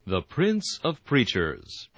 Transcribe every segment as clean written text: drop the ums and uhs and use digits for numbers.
The Prince of Preachers.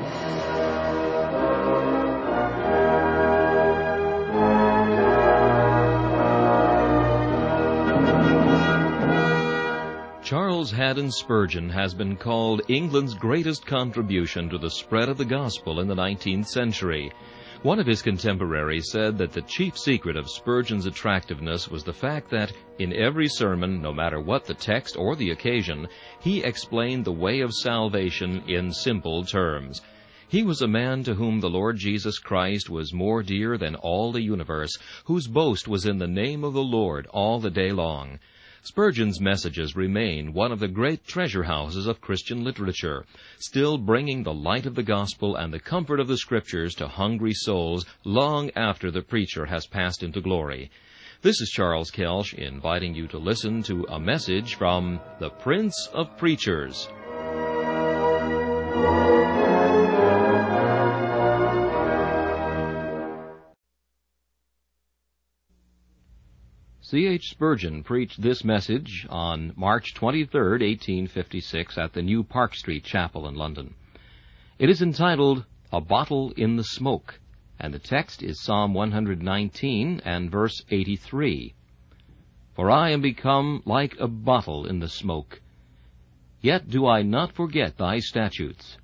Charles Haddon Spurgeon has been called England's greatest contribution to the spread of the gospel in the 19th century. One of his contemporaries said that the chief secret of Spurgeon's attractiveness was the fact that, in every sermon, no matter what the text or the occasion, he explained the way of salvation in simple terms. He was a man to whom the Lord Jesus Christ was more dear than all the universe, whose boast was in the name of the Lord all the day long. Spurgeon's messages remain one of the great treasure houses of Christian literature, still bringing the light of the gospel and the comfort of the Scriptures to hungry souls long after the preacher has passed into glory. This is Charles Kelsch inviting you to listen to a message from the Prince of Preachers. C.H. Spurgeon preached this message on March 23, 1856, at the New Park Street Chapel in London. It is entitled, A Bottle in the Smoke, and the text is Psalm 119 and verse 83. For I am become like a bottle in the smoke, yet do I not forget thy statutes.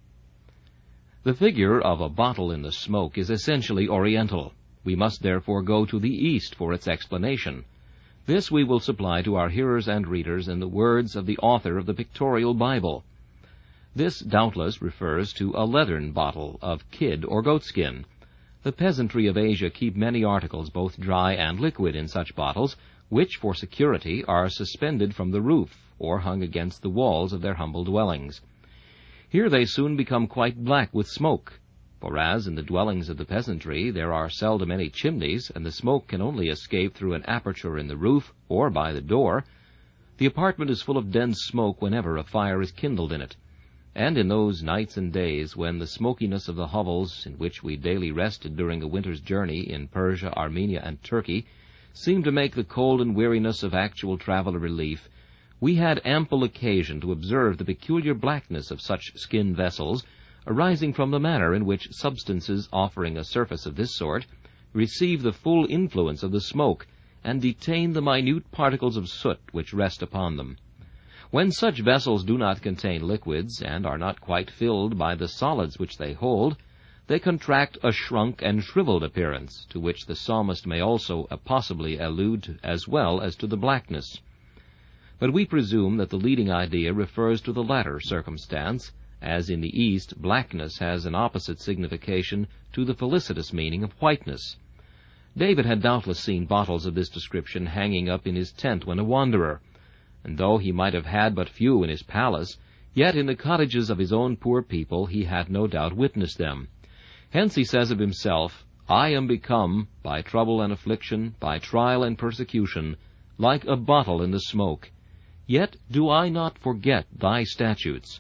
The figure of a bottle in the smoke is essentially oriental. We must therefore go to the East for its explanation. This we will supply to our hearers and readers in the words of the author of the Pictorial Bible. This doubtless refers to a leathern bottle of kid or goatskin. The peasantry of Asia keep many articles, both dry and liquid, in such bottles, which, for security, are suspended from the roof or hung against the walls of their humble dwellings. Here they soon become quite black with smoke. For as in the dwellings of the peasantry there are seldom any chimneys, and the smoke can only escape through an aperture in the roof or by the door, the apartment is full of dense smoke whenever a fire is kindled in it. And in those nights and days when the smokiness of the hovels in which we daily rested during a winter's journey in Persia, Armenia, and Turkey seemed to make the cold and weariness of actual travel a relief, we had ample occasion to observe the peculiar blackness of such skin vessels, arising from the manner in which substances offering a surface of this sort receive the full influence of the smoke and detain the minute particles of soot which rest upon them. When such vessels do not contain liquids and are not quite filled by the solids which they hold, they contract a shrunk and shriveled appearance, to which the psalmist may also possibly allude as well as to the blackness. But we presume that the leading idea refers to the latter circumstance, as in the East blackness has an opposite signification to the felicitous meaning of whiteness. David had doubtless seen bottles of this description hanging up in his tent when a wanderer, and though he might have had but few in his palace, yet in the cottages of his own poor people he had no doubt witnessed them. Hence he says of himself, I am become, by trouble and affliction, by trial and persecution, like a bottle in the smoke, yet do I not forget thy statutes.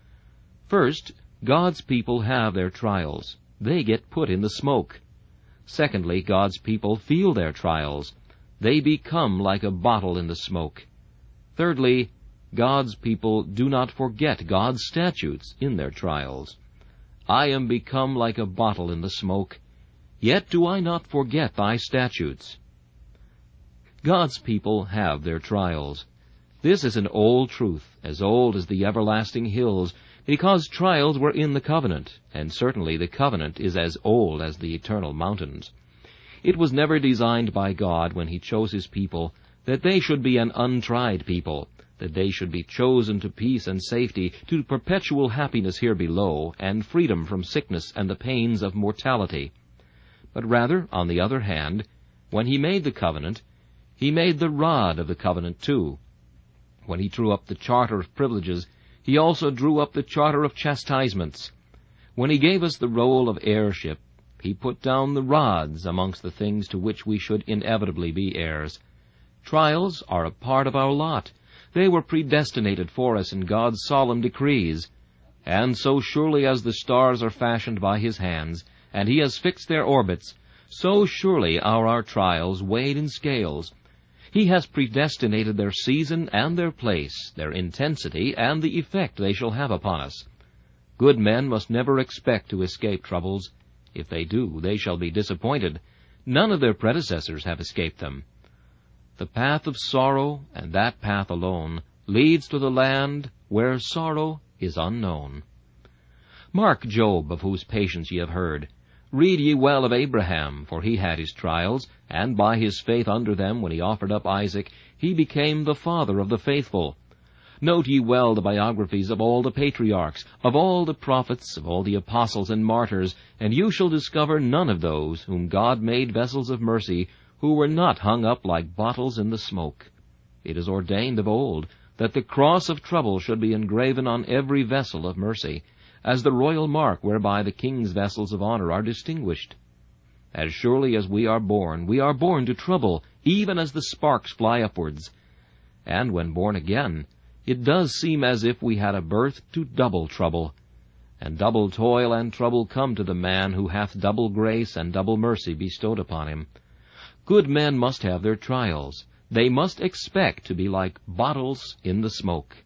First, God's people have their trials. They get put in the smoke. Secondly, God's people feel their trials. They become like a bottle in the smoke. Thirdly, God's people do not forget God's statutes in their trials. I am become like a bottle in the smoke, yet do I not forget thy statutes. God's people have their trials. This is an old truth, as old as the everlasting hills, because trials were in the covenant, and certainly the covenant is as old as the eternal mountains. It was never designed by God, when he chose his people, that they should be an untried people, that they should be chosen to peace and safety, to perpetual happiness here below, and freedom from sickness and the pains of mortality. But rather, on the other hand, when he made the covenant, he made the rod of the covenant too. When he drew up the charter of privileges, he also drew up the charter of chastisements. When he gave us the role of heirship, he put down the rods amongst the things to which we should inevitably be heirs. Trials are a part of our lot. They were predestinated for us in God's solemn decrees. And so surely as the stars are fashioned by his hands, and he has fixed their orbits, so surely are our trials weighed in scales. He has predestinated their season and their place, their intensity and the effect they shall have upon us. Good men must never expect to escape troubles. If they do, they shall be disappointed. None of their predecessors have escaped them. The path of sorrow, and that path alone, leads to the land where sorrow is unknown. Mark Job, of whose patience ye have heard. Read ye well of Abraham, for he had his trials, and by his faith under them, when he offered up Isaac, he became the father of the faithful. Note ye well the biographies of all the patriarchs, of all the prophets, of all the apostles and martyrs, and you shall discover none of those whom God made vessels of mercy, who were not hung up like bottles in the smoke. It is ordained of old that the cross of trouble should be engraven on every vessel of mercy, as the royal mark whereby the king's vessels of honor are distinguished. As surely as we are born to trouble, even as the sparks fly upwards. And when born again, it does seem as if we had a birth to double trouble. And double toil and trouble come to the man who hath double grace and double mercy bestowed upon him. Good men must have their trials. They must expect to be like bottles in the smoke.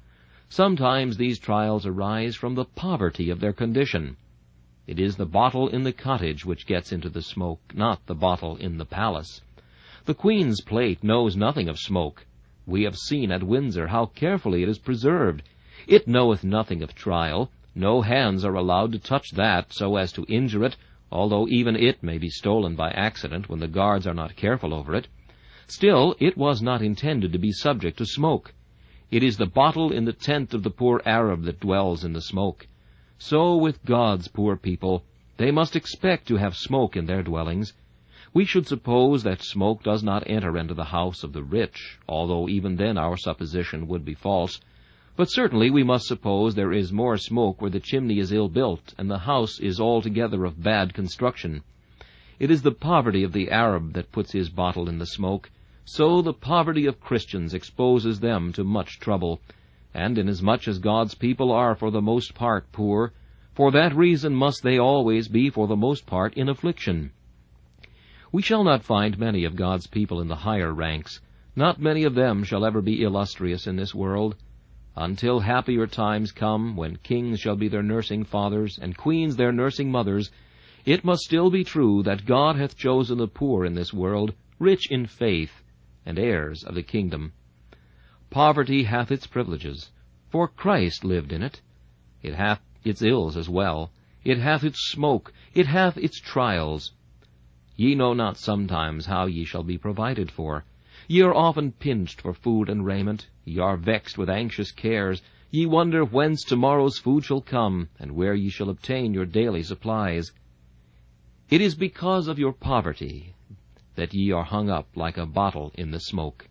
Sometimes these trials arise from the poverty of their condition. It is the bottle in the cottage which gets into the smoke, not the bottle in the palace. The Queen's plate knows nothing of smoke. We have seen at Windsor how carefully it is preserved. It knoweth nothing of trial. No hands are allowed to touch that so as to injure it, although even it may be stolen by accident when the guards are not careful over it. Still, it was not intended to be subject to smoke. It is the bottle in the tent of the poor Arab that dwells in the smoke. So with God's poor people, they must expect to have smoke in their dwellings. We should suppose that smoke does not enter into the house of the rich, although even then our supposition would be false. But certainly we must suppose there is more smoke where the chimney is ill-built, and the house is altogether of bad construction. It is the poverty of the Arab that puts his bottle in the smoke. So the poverty of Christians exposes them to much trouble, and inasmuch as God's people are for the most part poor, for that reason must they always be for the most part in affliction. We shall not find many of God's people in the higher ranks. Not many of them shall ever be illustrious in this world. Until happier times come, when kings shall be their nursing fathers, and queens their nursing mothers, it must still be true that God hath chosen the poor in this world, rich in faith, and heirs of the kingdom. Poverty hath its privileges, for Christ lived in it. It hath its ills as well. It hath its smoke. It hath its trials. Ye know not sometimes how ye shall be provided for. Ye are often pinched for food and raiment. Ye are vexed with anxious cares. Ye wonder whence tomorrow's food shall come, and where ye shall obtain your daily supplies. It is because of your poverty that ye are hung up like a bottle in the smoke.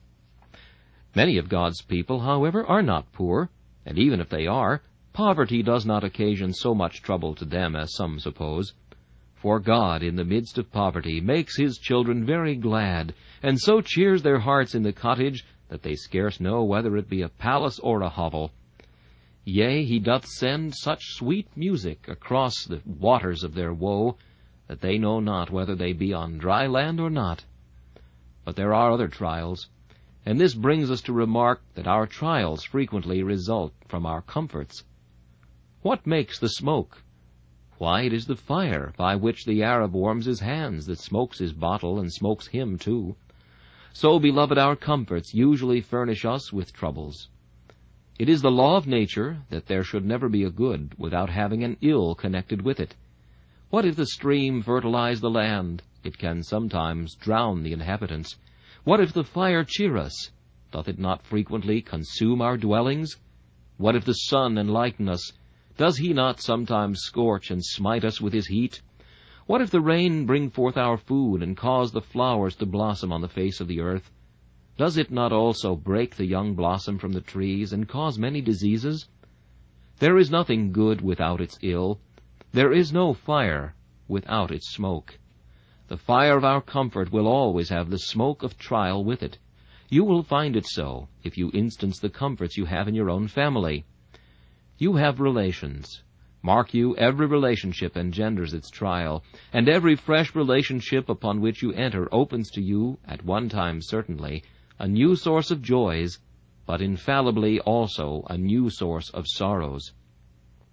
Many of God's people, however, are not poor, and even if they are, poverty does not occasion so much trouble to them as some suppose. For God, in the midst of poverty, makes his children very glad, and so cheers their hearts in the cottage that they scarce know whether it be a palace or a hovel. Yea, he doth send such sweet music across the waters of their woe, that they know not whether they be on dry land or not. But there are other trials, and this brings us to remark that our trials frequently result from our comforts. What makes the smoke? Why, it is the fire by which the Arab warms his hands that smokes his bottle and smokes him too. So, beloved, our comforts usually furnish us with troubles. It is the law of nature that there should never be a good without having an ill connected with it. What if the stream fertilize the land? It can sometimes drown the inhabitants. What if the fire cheer us? Doth it not frequently consume our dwellings? What if the sun enlighten us? Does he not sometimes scorch and smite us with his heat? What if the rain bring forth our food and cause the flowers to blossom on the face of the earth? Does it not also break the young blossom from the trees and cause many diseases? There is nothing good without its ill. There is no fire without its smoke. The fire of our comfort will always have the smoke of trial with it. You will find it so if you instance the comforts you have in your own family. You have relations. Mark you, every relationship engenders its trial, and every fresh relationship upon which you enter opens to you, at one time certainly, a new source of joys, but infallibly also a new source of sorrows.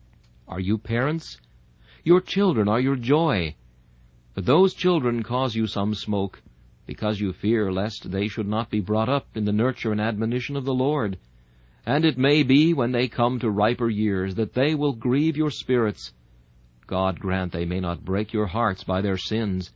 are you parents? Your children are your joy. But those children cause you some smoke, because you fear lest they should not be brought up in the nurture and admonition of the Lord. And it may be, when they come to riper years, that they will grieve your spirits. God grant they may not break your hearts by their sins.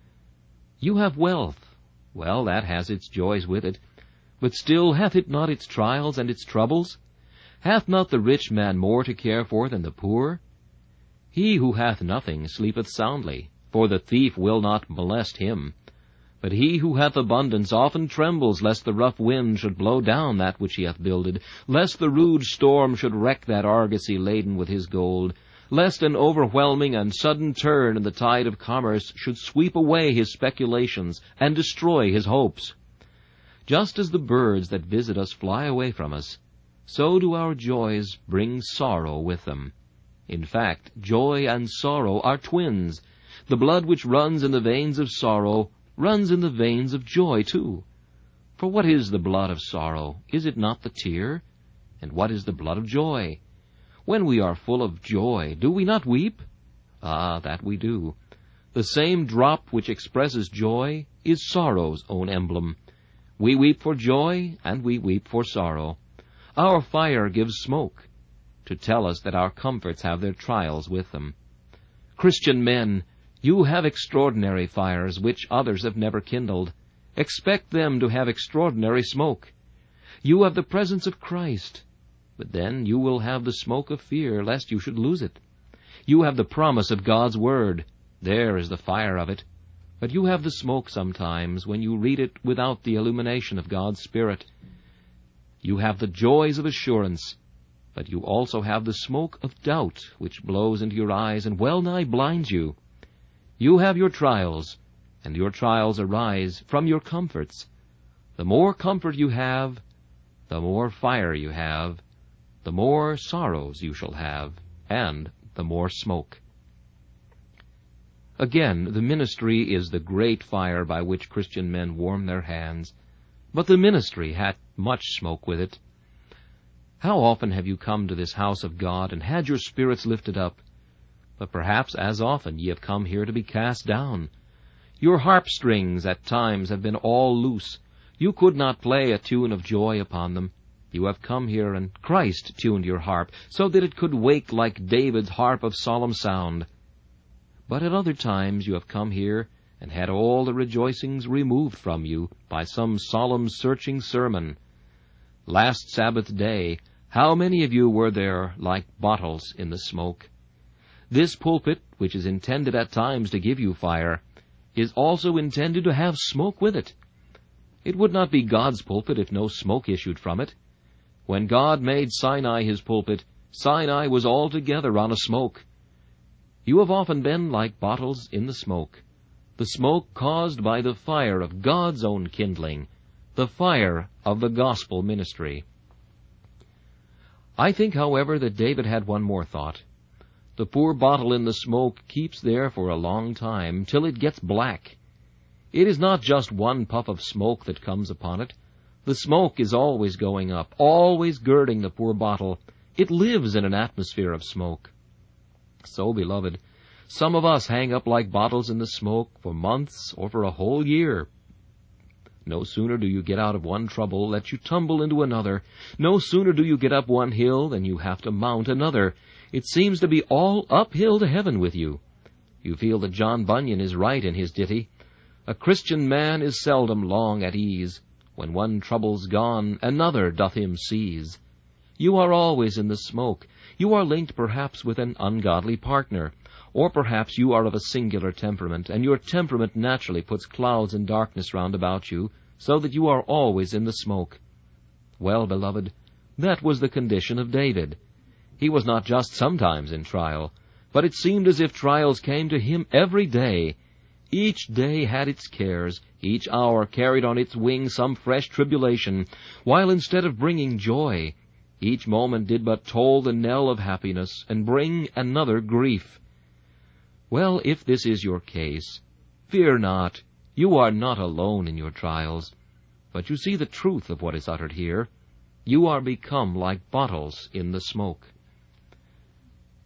You have wealth. Well, that has its joys with it. But still hath it not its trials and its troubles? Hath not the rich man more to care for than the poor? He who hath nothing sleepeth soundly, for the thief will not molest him. But he who hath abundance often trembles, lest the rough wind should blow down that which he hath builded, lest the rude storm should wreck that argosy laden with his gold, lest an overwhelming and sudden turn in the tide of commerce should sweep away his speculations and destroy his hopes. Just as the birds that visit us fly away from us, so do our joys bring sorrow with them. In fact, joy and sorrow are twins. The blood which runs in the veins of sorrow runs in the veins of joy too. For what is the blood of sorrow? Is it not the tear? And what is the blood of joy? When we are full of joy, do we not weep? Ah, that we do. The same drop which expresses joy is sorrow's own emblem. We weep for joy, and we weep for sorrow. Our fire gives smoke, to tell us that our comforts have their trials with them. Christian men, you have extraordinary fires which others have never kindled. Expect them to have extraordinary smoke. You have the presence of Christ, but then you will have the smoke of fear lest you should lose it. You have the promise of God's Word. There is the fire of it. But you have the smoke sometimes when you read it without the illumination of God's Spirit. You have the joys of assurance, but you also have the smoke of doubt which blows into your eyes and well-nigh blinds you. You have your trials, and your trials arise from your comforts. The more comfort you have, the more fire you have, the more sorrows you shall have, and the more smoke. Again, the ministry is the great fire by which Christian men warm their hands, but the ministry hath much smoke with it. How often have you come to this house of God, and had your spirits lifted up? But perhaps as often ye have come here to be cast down. Your harp strings at times have been all loose. You could not play a tune of joy upon them. You have come here, and Christ tuned your harp, so that it could wake like David's harp of solemn sound. But at other times you have come here, and had all the rejoicings removed from you by some solemn searching sermon. Last Sabbath day, how many of you were there like bottles in the smoke? This pulpit, which is intended at times to give you fire, is also intended to have smoke with it. It would not be God's pulpit if no smoke issued from it. When God made Sinai his pulpit, Sinai was altogether on a smoke. You have often been like bottles in the smoke caused by the fire of God's own kindling, the fire of the gospel ministry. I think, however, that David had one more thought. The poor bottle in the smoke keeps there for a long time, till it gets black. It is not just one puff of smoke that comes upon it. The smoke is always going up, always girding the poor bottle. It lives in an atmosphere of smoke. So, beloved, some of us hang up like bottles in the smoke for months or for a whole year. No sooner do you get out of one trouble that you tumble into another. No sooner do you get up one hill than you have to mount another. It seems to be all uphill to heaven with you. You feel that John Bunyan is right in his ditty. A Christian man is seldom long at ease. When one trouble's gone, another doth him seize. You are always in the smoke. You are linked perhaps with an ungodly partner, or perhaps you are of a singular temperament, and your temperament naturally puts clouds and darkness round about you, so that you are always in the smoke. Well, beloved, that was the condition of David. He was not just sometimes in trial, but it seemed as if trials came to him every day. Each day had its cares, each hour carried on its wings some fresh tribulation, while instead of bringing joy, each moment did but toll the knell of happiness and bring another grief. Well, if this is your case, fear not. You are not alone in your trials. But you see the truth of what is uttered here. You are become like bottles in the smoke.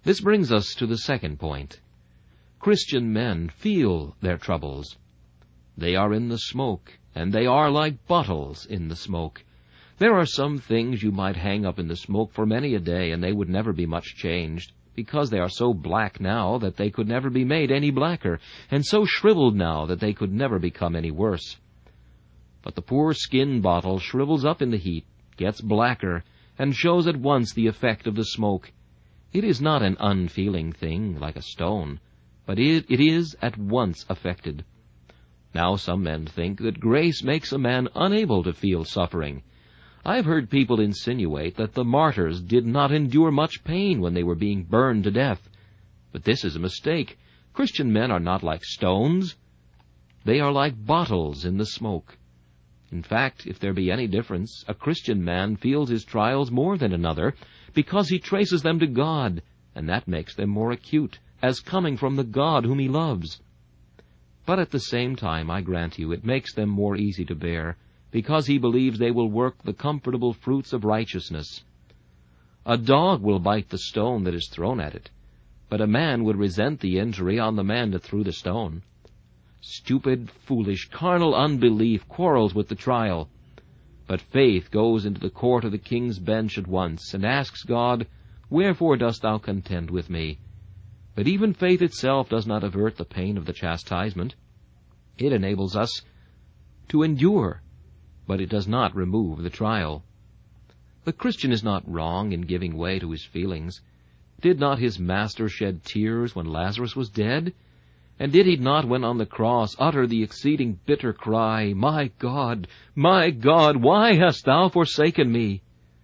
This brings us to the second point. Christian men feel their troubles. They are in the smoke, and they are like bottles in the smoke. There are some things you might hang up in the smoke for many a day, and they would never be much changed, because they are so black now that they could never be made any blacker, and so shriveled now that they could never become any worse. But the poor skin bottle shrivels up in the heat, gets blacker, and shows at once the effect of the smoke. It is not an unfeeling thing, like a stone, but it is at once affected. Now some men think that grace makes a man unable to feel suffering. I have heard people insinuate that the martyrs did not endure much pain when they were being burned to death. But this is a mistake. Christian men are not like stones. They are like bottles in the smoke. In fact, if there be any difference, a Christian man feels his trials more than another, because he traces them to God, and that makes them more acute, as coming from the God whom he loves. But at the same time, I grant you, it makes them more easy to bear, because he believes they will work the comfortable fruits of righteousness. A dog will bite the stone that is thrown at it, but a man would resent the injury on the man that threw the stone. Stupid, foolish, carnal unbelief quarrels with the trial. But faith goes into the court of the king's bench at once, and asks God, "Wherefore dost thou contend with me?" But even faith itself does not avert the pain of the chastisement. It enables us to endure, but it does not remove the trial. The Christian is not wrong in giving way to his feelings. Did not his Master shed tears when Lazarus was dead? And did he not, when on the cross, utter the exceeding bitter cry, my God, why hast thou forsaken me?"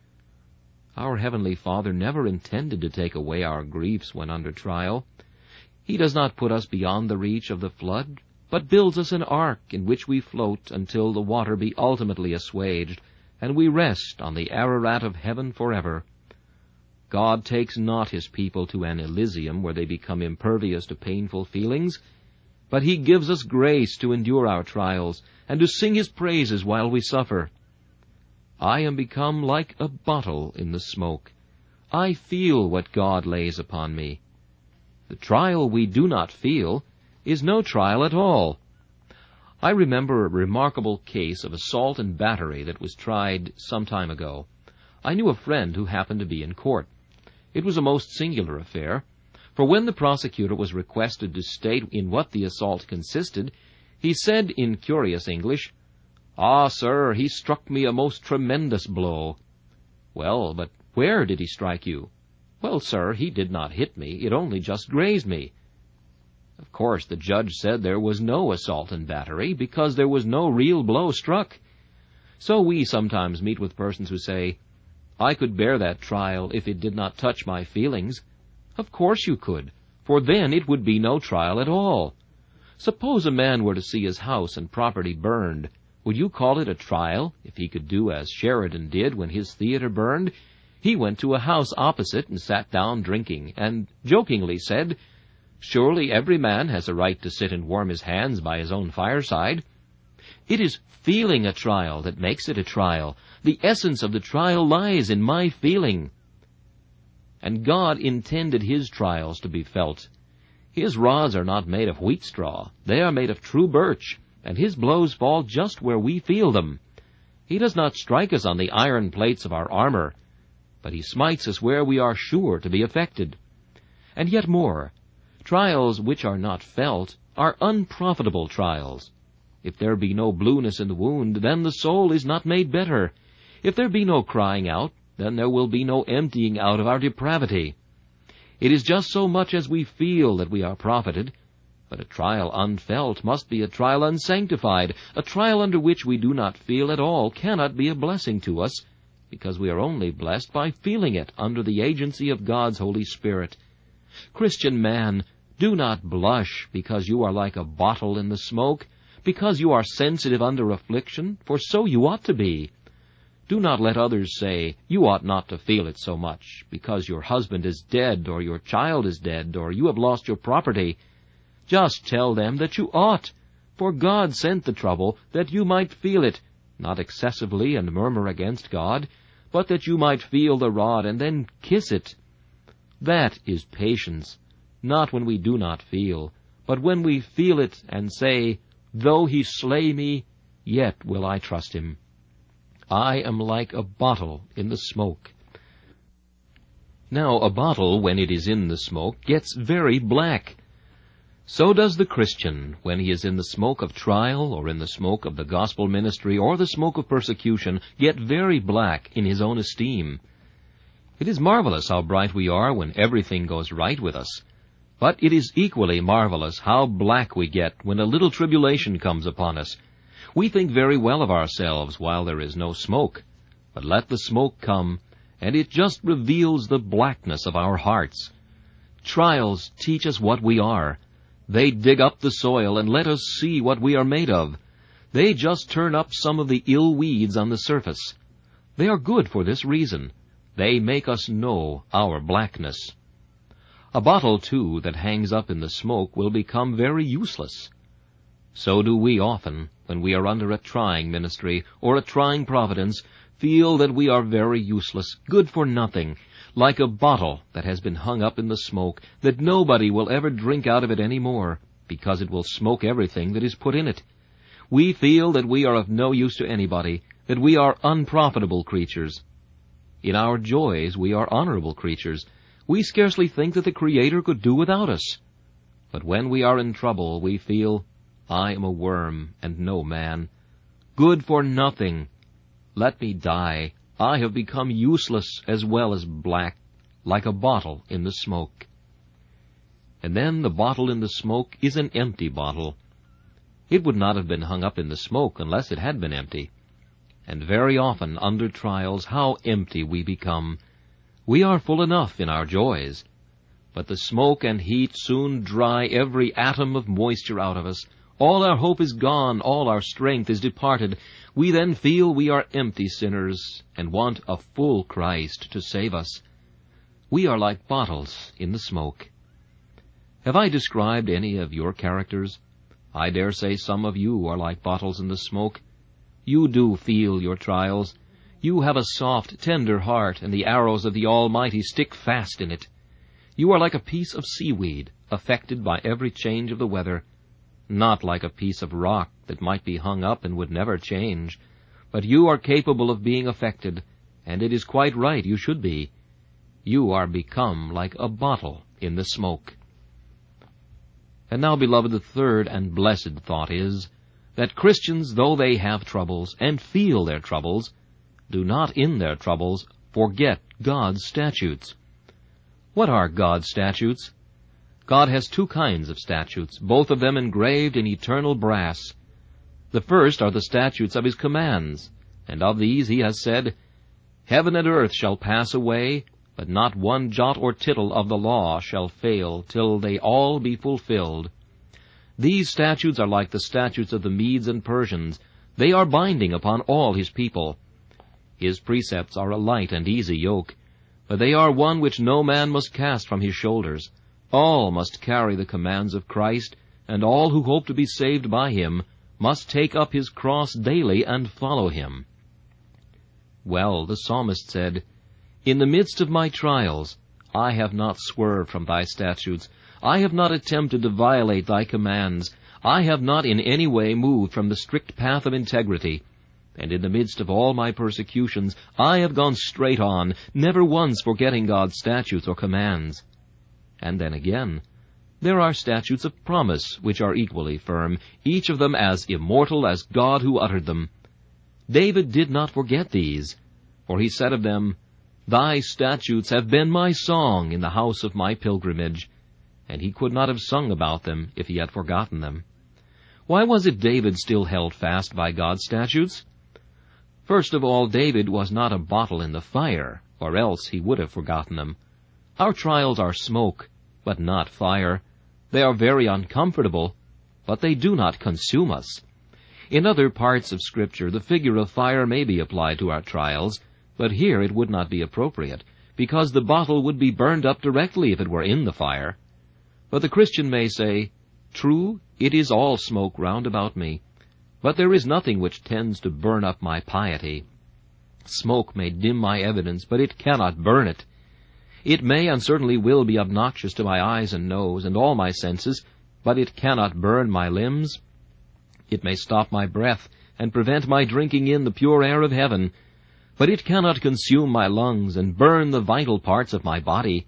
Our Heavenly Father never intended to take away our griefs when under trial. He does not put us beyond the reach of the flood, but builds us an ark in which we float until the water be ultimately assuaged, and we rest on the Ararat of heaven forever. God takes not his people to an Elysium where they become impervious to painful feelings, but he gives us grace to endure our trials and to sing his praises while we suffer. I am become like a bottle in the smoke. I feel what God lays upon me. The trial we do not feel is no trial at all. I remember a remarkable case of assault and battery that was tried some time ago. I knew a friend who happened to be in court. It was a most singular affair, for when the prosecutor was requested to state in what the assault consisted, he said in curious English, "Ah, sir, he struck me a most tremendous blow." "Well, but where did he strike you?" "Well, sir, he did not hit me, it only just grazed me." Of course, the judge said there was no assault and battery, because there was no real blow struck. So we sometimes meet with persons who say, "I could bear that trial if it did not touch my feelings." Of course you could, for then it would be no trial at all. Suppose a man were to see his house and property burned. Would you call it a trial if he could do as Sheridan did when his theater burned? He went to a house opposite and sat down drinking, and jokingly said, "Surely every man has a right to sit and warm his hands by his own fireside." It is feeling a trial that makes it a trial. The essence of the trial lies in my feeling. And God intended his trials to be felt. His rods are not made of wheat straw. They are made of true birch, and his blows fall just where we feel them. He does not strike us on the iron plates of our armor, but he smites us where we are sure to be affected. And yet more, trials which are not felt are unprofitable trials. If there be no blueness in the wound, then the soul is not made better. If there be no crying out, then there will be no emptying out of our depravity. It is just so much as we feel that we are profited, but a trial unfelt must be a trial unsanctified. A trial under which we do not feel at all cannot be a blessing to us, because we are only blessed by feeling it under the agency of God's Holy Spirit. Christian man, do not blush because you are like a bottle in the smoke, because you are sensitive under affliction, for so you ought to be. Do not let others say, "You ought not to feel it so much, because your husband is dead, or your child is dead, or you have lost your property." Just tell them that you ought, for God sent the trouble that you might feel it, not excessively and murmur against God, but that you might feel the rod and then kiss it. That is patience, not when we do not feel, but when we feel it and say, "Though he slay me, yet will I trust him." I am like a bottle in the smoke. Now, a bottle, when it is in the smoke, gets very black. So does the Christian when he is in the smoke of trial, or in the smoke of the gospel ministry, or the smoke of persecution, get very black in his own esteem. It is marvelous how bright we are when everything goes right with us. But it is equally marvelous how black we get when a little tribulation comes upon us. We think very well of ourselves while there is no smoke, but let the smoke come, and it just reveals the blackness of our hearts. Trials teach us what we are. They dig up the soil and let us see what we are made of. They just turn up some of the ill weeds on the surface. They are good for this reason. They make us know our blackness. A bottle, too, that hangs up in the smoke will become very useless. So do we often, when we are under a trying ministry or a trying providence, feel that we are very useless, good for nothing, like a bottle that has been hung up in the smoke, that nobody will ever drink out of it any more, because it will smoke everything that is put in it. We feel that we are of no use to anybody, that we are unprofitable creatures. In our joys we are honorable creatures. We scarcely think that the Creator could do without us. But when we are in trouble, we feel, "I am a worm and no man, good for nothing. Let me die. I have become useless as well as black, like a bottle in the smoke." And then the bottle in the smoke is an empty bottle. It would not have been hung up in the smoke unless it had been empty. And very often, under trials, how empty we become. We are full enough in our joys, but the smoke and heat soon dry every atom of moisture out of us. All our hope is gone, all our strength is departed. We then feel we are empty sinners and want a full Christ to save us. We are like bottles in the smoke. Have I described any of your characters? I dare say some of you are like bottles in the smoke. You do feel your trials. You have a soft, tender heart, and the arrows of the Almighty stick fast in it. You are like a piece of seaweed, affected by every change of the weather, not like a piece of rock that might be hung up and would never change. But you are capable of being affected, and it is quite right you should be. You are become like a bottle in the smoke. And now, beloved, the third and blessed thought is that Christians, though they have troubles and feel their troubles, do not in their troubles forget God's statutes. What are God's statutes? God has two kinds of statutes, both of them engraved in eternal brass. The first are the statutes of His commands, and of these He has said, "Heaven and earth shall pass away, but not one jot or tittle of the law shall fail till they all be fulfilled." These statutes are like the statutes of the Medes and Persians. They are binding upon all His people. His precepts are a light and easy yoke, but they are one which no man must cast from his shoulders. All must carry the commands of Christ, and all who hope to be saved by Him must take up His cross daily and follow Him. Well, the psalmist said, "In the midst of my trials, I have not swerved from Thy statutes. I have not attempted to violate Thy commands. I have not in any way moved from the strict path of integrity. And in the midst of all my persecutions, I have gone straight on, never once forgetting God's statutes or commands." And then again, there are statutes of promise which are equally firm, each of them as immortal as God who uttered them. David did not forget these, for he said of them, "Thy statutes have been my song in the house of my pilgrimage," and he could not have sung about them if he had forgotten them. Why was it David still held fast by God's statutes? First of all, David was not a bottle in the fire, or else he would have forgotten them. Our trials are smoke, but not fire. They are very uncomfortable, but they do not consume us. In other parts of Scripture, the figure of fire may be applied to our trials, but here it would not be appropriate, because the bottle would be burned up directly if it were in the fire. But the Christian may say, "True, it is all smoke round about me, but there is nothing which tends to burn up my piety. Smoke may dim my evidence, but it cannot burn it. It may and certainly will be obnoxious to my eyes and nose and all my senses, but it cannot burn my limbs. It may stop my breath and prevent my drinking in the pure air of heaven, but it cannot consume my lungs and burn the vital parts of my body.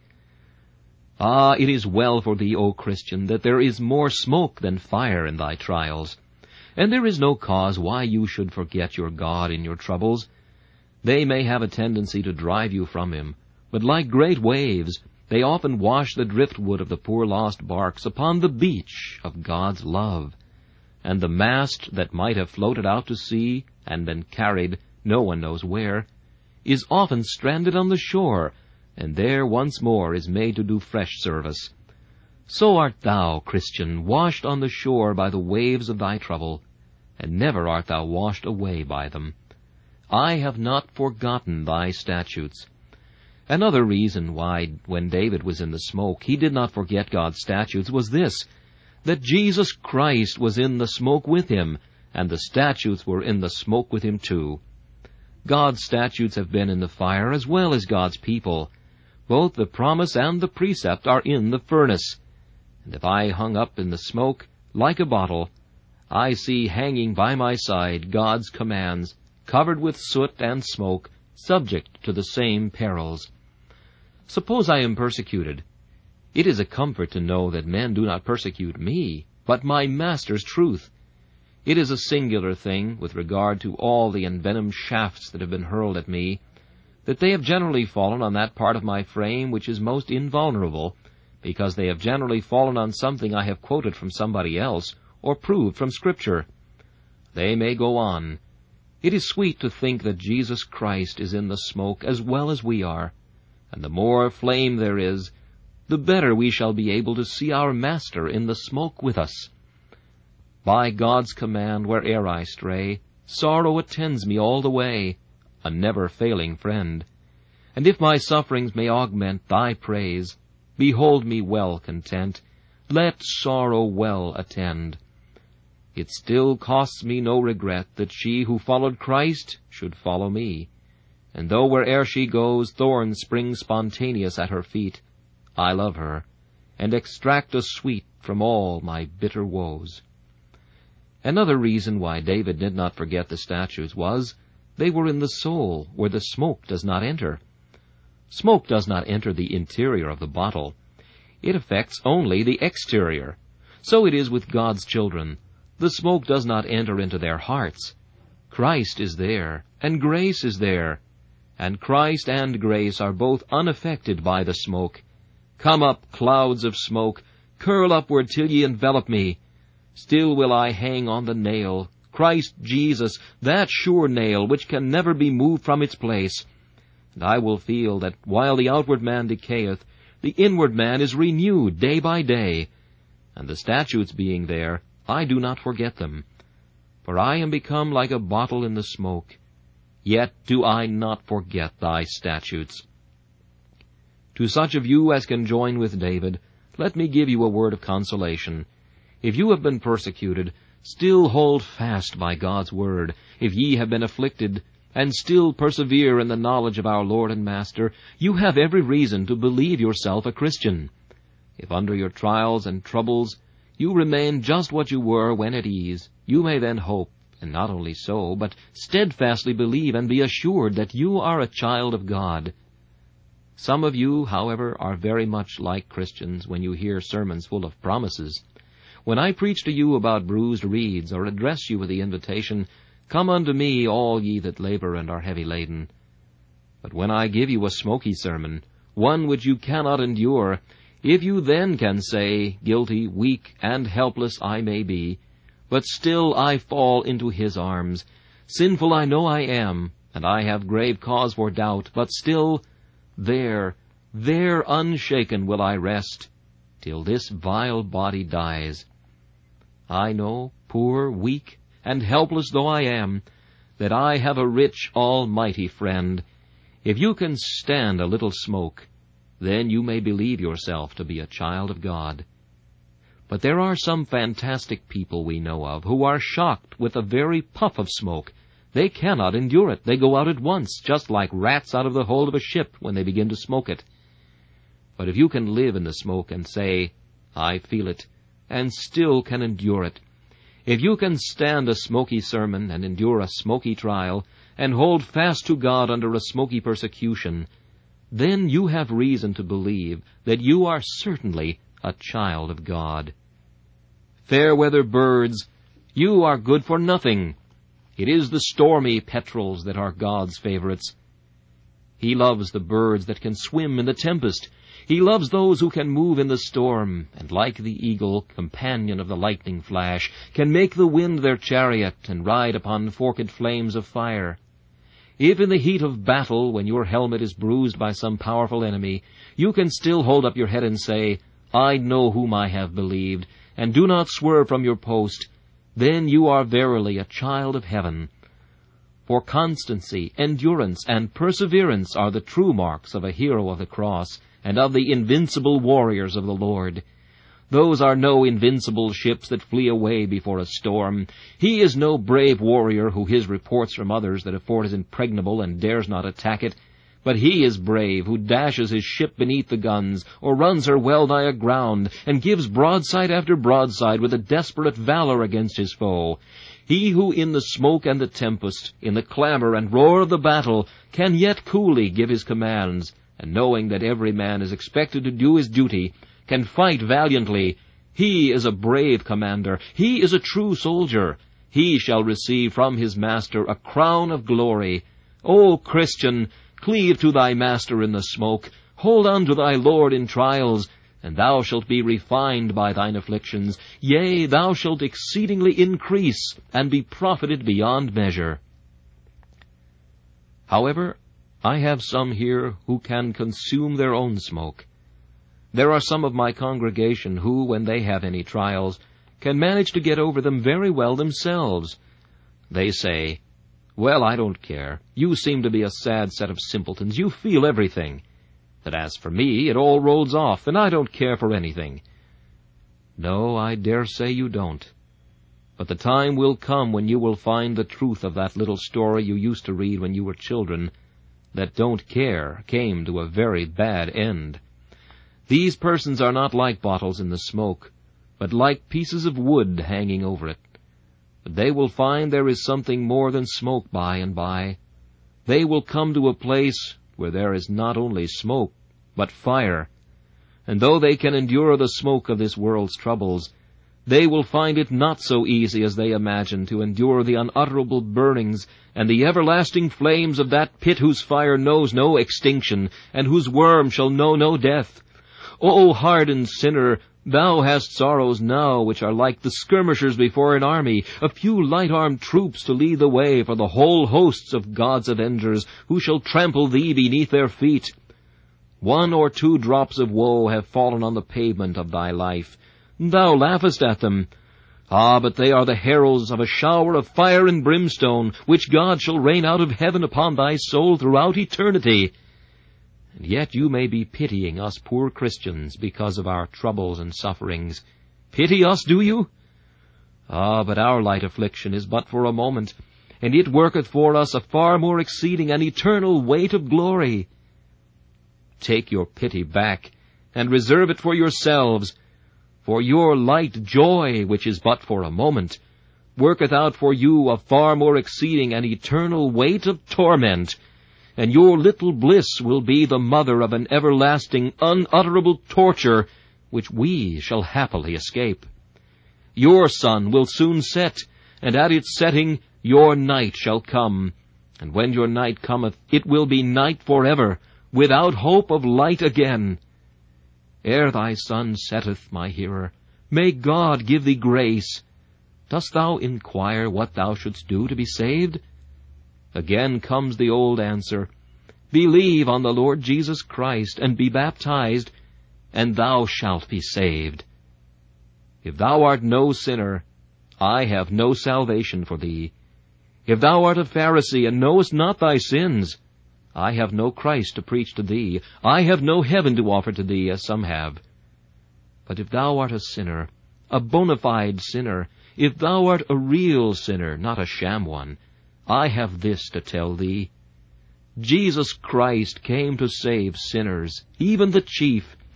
Ah, it is well for thee, O Christian, that there is more smoke than fire in thy trials. And there is no cause why you should forget your God in your troubles. They may have a tendency to drive you from him, but like great waves, they often wash the driftwood of the poor lost barks upon the beach of God's love. And the mast that might have floated out to sea and been carried, no one knows where, is often stranded on the shore, and there once more is made to do fresh service. So art thou, Christian, washed on the shore by the waves of thy trouble, and never art thou washed away by them. I have not forgotten thy statutes. Another reason why, when David was in the smoke, he did not forget God's statutes was this, that Jesus Christ was in the smoke with him, and the statutes were in the smoke with him too. God's statutes have been in the fire as well as God's people. Both the promise and the precept are in the furnace. And if I hung up in the smoke, like a bottle, I see hanging by my side God's commands, covered with soot and smoke, subject to the same perils. Suppose I am persecuted. It is a comfort to know that men do not persecute me, but my Master's truth. It is a singular thing, with regard to all the envenomed shafts that have been hurled at me, that they have generally fallen on that part of my frame which is most invulnerable, because they have generally fallen on something I have quoted from somebody else, or proved from Scripture. They may go on. It is sweet to think that Jesus Christ is in the smoke as well as we are, and the more flame there is, the better we shall be able to see our Master in the smoke with us. By God's command, where'er I stray, sorrow attends me all the way, a never-failing friend. And if my sufferings may augment thy praise, behold me well content, let sorrow well attend. It still costs me no regret that she who followed Christ should follow me. And though where'er she goes thorns spring spontaneous at her feet, I love her, and extract a sweet from all my bitter woes. Another reason why David did not forget the statutes was, they were in the soul, where the smoke does not enter. Smoke does not enter the interior of the bottle. It affects only the exterior. So it is with God's children. The smoke does not enter into their hearts. Christ is there, and grace is there. And Christ and grace are both unaffected by the smoke. Come up, clouds of smoke, curl upward till ye envelop me. Still will I hang on the nail, Christ Jesus, that sure nail which can never be moved from its place. And I will feel that while the outward man decayeth, the inward man is renewed day by day. And the statutes being there, I do not forget them. For I am become like a bottle in the smoke. Yet do I not forget thy statutes. To such of you as can join with David, let me give you a word of consolation. If you have been persecuted, still hold fast by God's word. If ye have been afflicted, and still persevere in the knowledge of our Lord and Master, you have every reason to believe yourself a Christian. If under your trials and troubles you remain just what you were when at ease, you may then hope, and not only so, but steadfastly believe and be assured that you are a child of God. Some of you, however, are very much like Christians when you hear sermons full of promises. When I preach to you about bruised reeds, or address you with the invitation, Come unto me, all ye that labor and are heavy laden. But when I give you a smoky sermon, one which you cannot endure, if you then can say, Guilty, weak, and helpless I may be, but still I fall into his arms. Sinful I know I am, and I have grave cause for doubt, but still, there unshaken will I rest, till this vile body dies. I know, poor, weak, and helpless though I am, that I have a rich, almighty friend. If you can stand a little smoke, then you may believe yourself to be a child of God. But there are some fantastic people we know of who are shocked with a very puff of smoke. They cannot endure it. They go out at once, just like rats out of the hold of a ship when they begin to smoke it. But if you can live in the smoke and say, I feel it, and still can endure it, if you can stand a smoky sermon and endure a smoky trial, and hold fast to God under a smoky persecution, then you have reason to believe that you are certainly a child of God. Fair-weather birds, you are good for nothing. It is the stormy petrels that are God's favorites. He loves the birds that can swim in the tempest. He loves those who can move in the storm, and like the eagle, companion of the lightning flash, can make the wind their chariot and ride upon forked flames of fire. If in the heat of battle, when your helmet is bruised by some powerful enemy, you can still hold up your head and say, I know whom I have believed, and do not swerve from your post, then you are verily a child of heaven. For constancy, endurance, and perseverance are the true marks of a hero of the cross, and of the invincible warriors of the Lord. Those are no invincible ships that flee away before a storm. He is no brave warrior who hears reports from others that a fort is impregnable and dares not attack it. But he is brave who dashes his ship beneath the guns, or runs her well-nigh aground, and gives broadside after broadside with a desperate valor against his foe. He who in the smoke and the tempest, in the clamor and roar of the battle, can yet coolly give his commands, and knowing that every man is expected to do his duty, can fight valiantly. He is a brave commander. He is a true soldier. He shall receive from his master a crown of glory. O Christian, cleave to thy master in the smoke. Hold on to thy Lord in trials, and thou shalt be refined by thine afflictions. Yea, thou shalt exceedingly increase, and be profited beyond measure. However, I have some here who can consume their own smoke. There are some of my congregation who, when they have any trials, can manage to get over them very well themselves. They say, Well, I don't care. You seem to be a sad set of simpletons. You feel everything. That as for me, it all rolls off, and I don't care for anything. No, I dare say you don't. But the time will come when you will find the truth of that little story you used to read when you were children, that don't care came to a very bad end. These persons are not like bottles in the smoke, but like pieces of wood hanging over it. But they will find there is something more than smoke by and by. They will come to a place where there is not only smoke, but fire. And though they can endure the smoke of this world's troubles, they will find it not so easy as they imagine to endure the unutterable burnings and the everlasting flames of that pit whose fire knows no extinction, and whose worm shall know no death. O hardened sinner, thou hast sorrows now which are like the skirmishers before an army, a few light-armed troops to lead the way for the whole hosts of God's avengers, who shall trample thee beneath their feet. 1 or 2 drops of woe have fallen on the pavement of thy life. Thou laughest at them. Ah, but they are the heralds of a shower of fire and brimstone, which God shall rain out of heaven upon thy soul throughout eternity. And yet you may be pitying us poor Christians because of our troubles and sufferings. Pity us, do you? Ah, but our light affliction is but for a moment, and it worketh for us a far more exceeding and eternal weight of glory. Take your pity back, and reserve it for yourselves, for your light joy, which is but for a moment, worketh out for you a far more exceeding and eternal weight of torment, and your little bliss will be the mother of an everlasting, unutterable torture, which we shall happily escape. Your sun will soon set, and at its setting your night shall come, and when your night cometh, it will be night forever, without hope of light again. Ere thy sun setteth, my hearer, may God give thee grace. Dost thou inquire what thou shouldst do to be saved? Again comes the old answer, Believe on the Lord Jesus Christ, and be baptized, and thou shalt be saved. If thou art no sinner, I have no salvation for thee. If thou art a Pharisee, and knowest not thy sins, I have no Christ to preach to thee. I have no heaven to offer to thee, as some have. But if thou art a sinner, a bona fide sinner, if thou art a real sinner, not a sham one, I have this to tell thee. Jesus Christ came to save sinners, even the chief,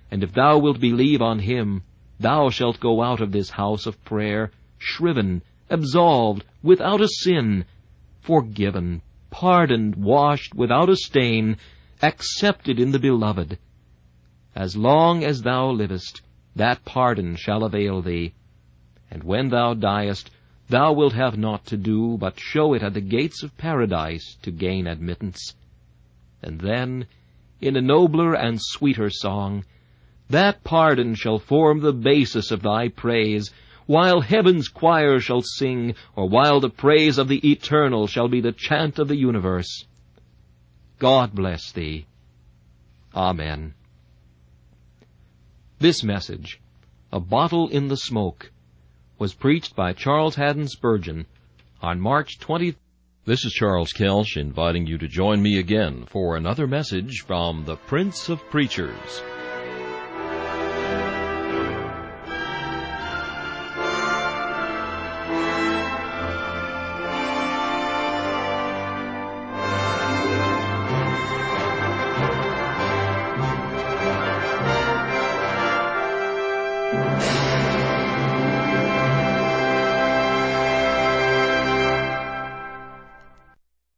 And if thou wilt believe on him, thou shalt go out of this house of prayer shriven, absolved, without a sin, forgiven, pardoned, washed, without a stain, accepted in the Beloved. As long as thou livest, that pardon shall avail thee. And when thou diest, thou wilt have naught to do but show it at the gates of paradise to gain admittance. And then, in a nobler and sweeter song, that pardon shall form the basis of thy praise, while heaven's choir shall sing, or while the praise of the eternal shall be the chant of the universe. God bless thee. Amen. This message, A Bottle in the Smoke, was preached by Charles Haddon Spurgeon on March 20th. This is Charles Kelsch inviting you to join me again for another message from the Prince of Preachers.